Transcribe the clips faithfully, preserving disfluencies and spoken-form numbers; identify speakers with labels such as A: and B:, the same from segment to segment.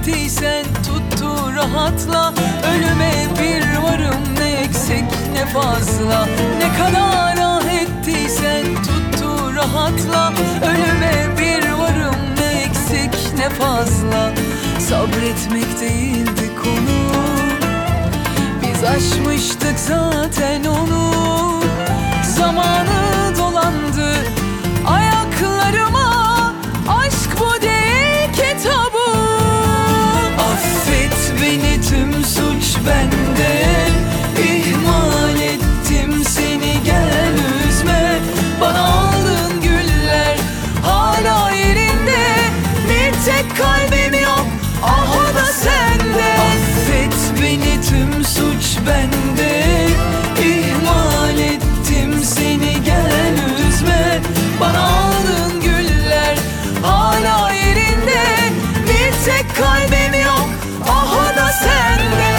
A: ettiysen tuttu rahatla. Ölüme bir varım, ne eksik ne fazla. Ne kadar ah ettiysen tuttu rahatla. Ölüme bir varım, ne eksik ne fazla. Sabretmek değildi konu, biz aşmıştık zaten onu. Zamanı dolandı ayaklarıma, aşk bu değil kitabı. Affet beni, tüm suç bende. İhmal ettim seni, gel üzme. Bana aldığın güller hala yerinde. Bir tek kalbim yok, ah o da sende. Affet beni, tüm suç bende. İhmal ettim seni, gel üzme. Bana aldığın güller hala yerinde. Bir tek kalbim yok, ah o da sende.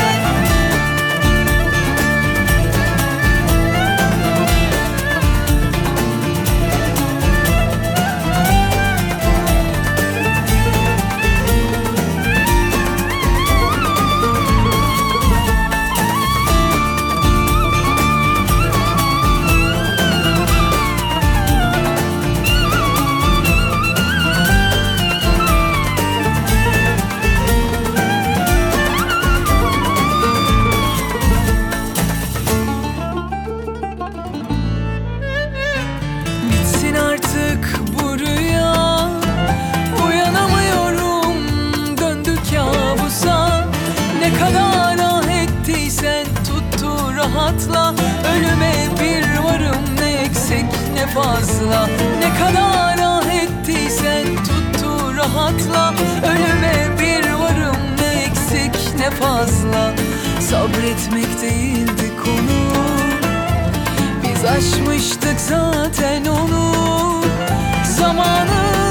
A: Artık bu rüya, uyanamıyorum, döndü kabusa. Ne kadar ah ettiysen tuttu rahatla. Ölüme bir varım, ne eksik ne fazla. Ne kadar ah ettiysen tuttu rahatla. Ölüme bir varım, ne eksik ne fazla. Sabretmek değildi konu, biz aşmıştık zaten onu. Zamanı